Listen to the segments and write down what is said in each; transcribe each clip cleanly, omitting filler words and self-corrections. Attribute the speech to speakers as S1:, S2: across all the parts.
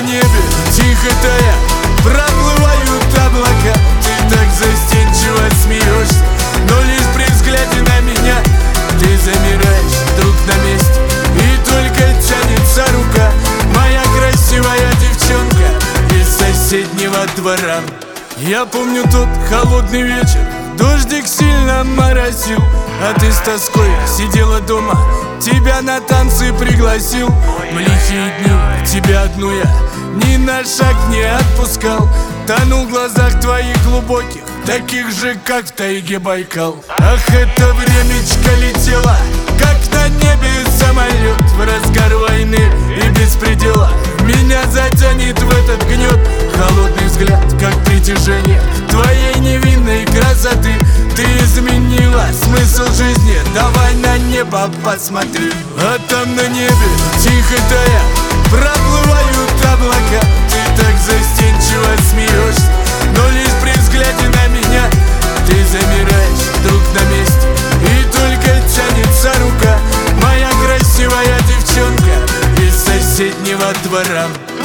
S1: небе тихо тая проплывают облака. Ты так застенчиво смеешься, но лишь при взгляде на меня ты замираешь вдруг на месте, и только тянется рука. Моя красивая девчонка из соседнего двора. Я помню тот холодный вечер, дождик сильно моросил, а ты с тоской сидела дома, тебя на танцы пригласил. В лихие дни тебя одну я ни на шаг не отпускал, тонул в глазах твоих глубоких, таких же, как в тайге Байкал. Ах, это времечко летело, как на небе самолет, в разгар войны и беспредела. Меня затянет в этот гнет холодный взгляд, как притяжение твоей невинной красоты. Ты изменила смысл жизни, давай на небо посмотри. А там на небе тихо тая проплывают облака. Ты так застенчиво смеешься, но лишь при взгляде на меня ты замираешь вдруг на месте, и только тянется рука. Моя красивая девчонка из соседнего двора.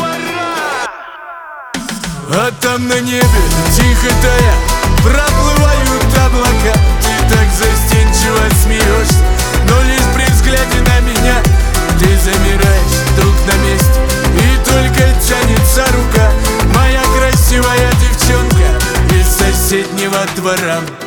S1: А там на небе тихо тая проплывают облака. Ты так застенчиво смеешься, но лишь при взгляде на меня ты замираешь вдруг на месте, и только тянется рука. Моя красивая девчонка из соседнего двора.